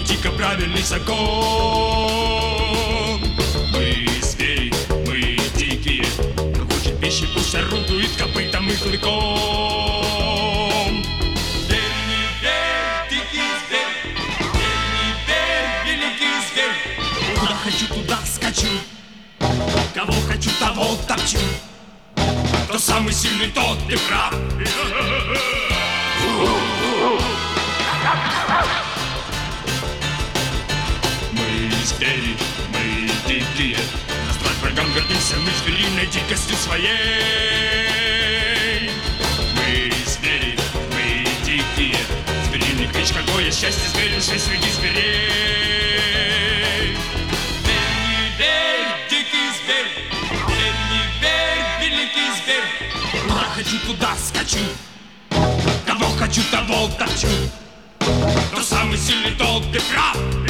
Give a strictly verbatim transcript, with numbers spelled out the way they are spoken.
дико правильный закон. Мы звери, мы дикие, кто хочет пищи, пусть орудует копытом и клыком. Верь, не верь, дикий зверь, верь, не верь, великий зверь. Куда хочу, туда скачу, кого хочу, того топчу. Кто самый сильный, тот и прав. Мы звери, мы дикие, назвать врагам гордимся мы звериной дикостью своей. Мы звери, мы дикие, звериный клич, какое счастье зверюшей среди зверей. Верь, не верь, дикий зверь, верь, не верь, великий зверь. Куда хочу, туда скачу, кого хочу, того топчу. Кто самый сильный, тот и прав.